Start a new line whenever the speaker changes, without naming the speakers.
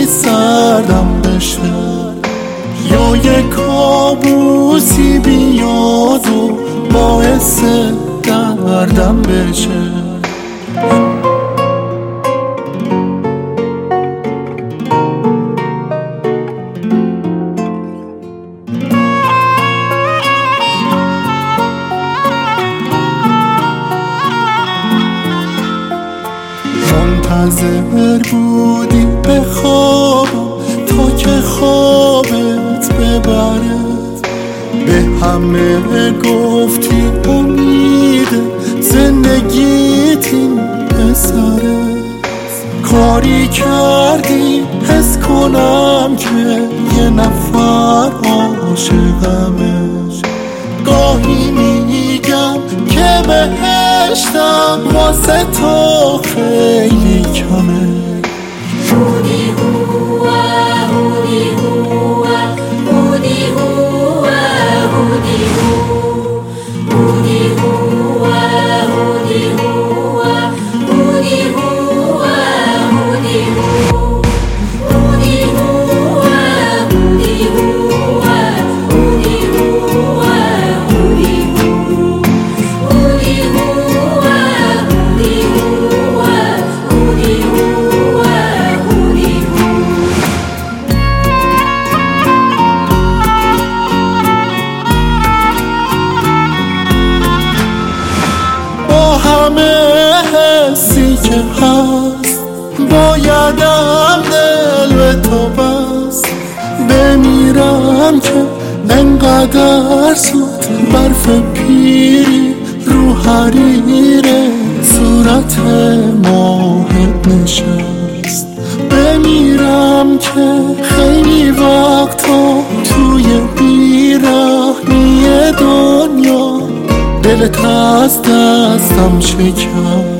سردم بشه، یا یه کابوسی بیاد و باعث دردم بشه. منتظر بودی به خوابم تا که خوابت ببره، به همه گفتی امید زندگیت این پسره. کاری کردی حس کنم که یه نفر عاشقمه، گاهی میگم که بهشتم واسه تو خیلی کمه.
هودی هوا هودی هوا هودی هوا هودی هوا هودی هوا هودی هوا هودی هوا هودی هوا هودی هوا هودی هوا هودی هوا هودی
همه حسی که هست بایدم دل به تو بست، بمیرم که انقدر زود برف پیری رو حریر صورت ماهت نشست. بمیرم که خیلی وقتا توی بیرحمی دنیا دلت از دستم شکست.